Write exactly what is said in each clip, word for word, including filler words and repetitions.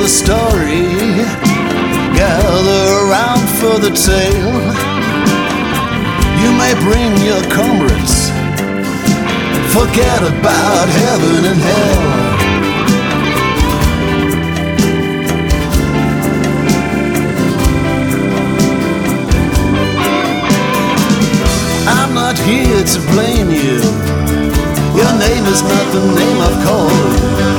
the story. Gather around for the tale. You may bring your comrades. Forget about heaven and hell. I'm not here to blame you. Your name is not the name I've called.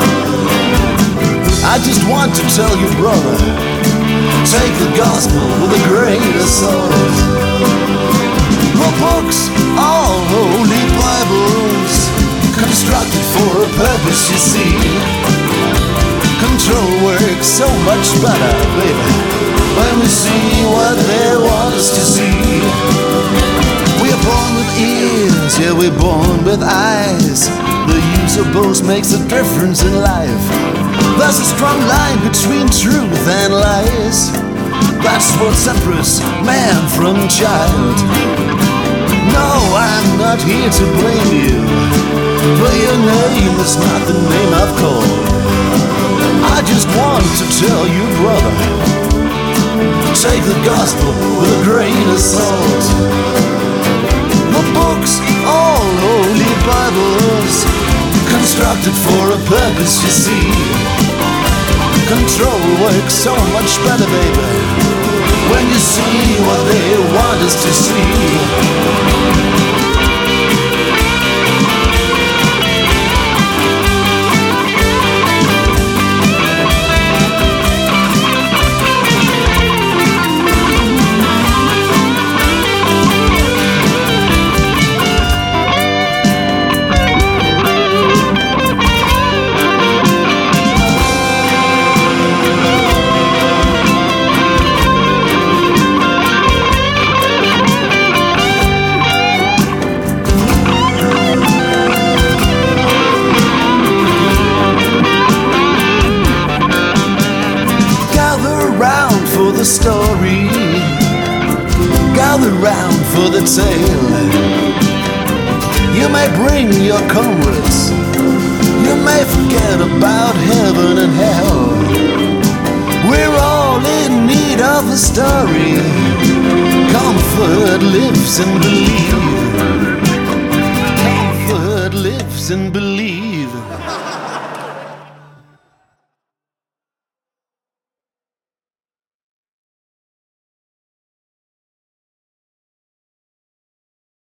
I just want to tell you, brother, take the gospel with a grain of salt. The books, all holy Bibles, constructed for a purpose, you see. Control works so much better, baby, when we see what they want us to see. We are born with ears, yeah, we're born with eyes. The use of both makes a difference in life. There's a strong line between truth and lies. That's what separates man from child. No, I'm not here to blame you, but your name is not the name I've called. I just want to tell you, brother, take the gospel with a grain of salt. The books, all holy Bibles, constructed for a purpose, you see. Control works so much better, baby, when you see what they want us to see. Story, gather round for the tale. You may bring your comrades. You may forget about heaven and hell. We're all in need of a story. Comfort lives in belief.